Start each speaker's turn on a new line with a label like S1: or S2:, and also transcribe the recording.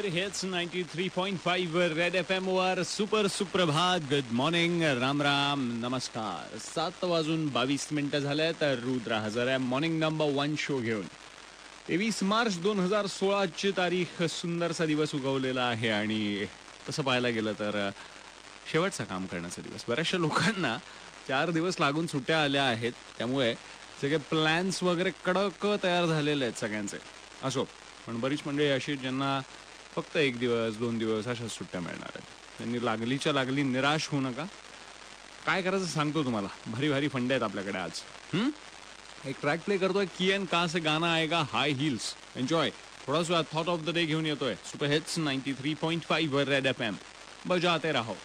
S1: Super hits 93.5 वर red FM वर super सुप्रभात. गुड मॉर्निंग, राम राम, नमस्कार. 7:22 झाले तर रुद्र हजर आहे मॉर्निंग नंबर 1 शो घेऊन. 23 मार्च 2016 ची तारीख. सुंदरसा दिवस उगवलेला आहे आणि तसं पाहायला गेलं तर शेवटचा काम करण्याचा दिवस. बऱ्याचशा लोकांना 4 दिवस लागून सुट्ट्या आल्या आहेत, त्यामुळे सगळे प्लॅन्स वगैरे कडक तयार झालेले आहेत सगळ्यांचे. असो, पण बरीच मंडळी अशी ज्यांना फक्त 1 दिवस 2 दिवस अशाच सुट्ट्या मिळणार आहेत. त्यांनी लागलीच्या लागली निराश होऊ नका. काय करायचं सांगतो तुम्हाला. भारी भारी फंडे आहेत आपल्याकडे आज. एक ट्रॅक प्ले करतोय. कियन का से गाना आएगा हाई हील्स. एन्जॉय. थोड़ा सा थॉट ऑफ द डे घेऊन येतोय सुपर हिट्स 93.5 वर रेड FM. बजाते रहो.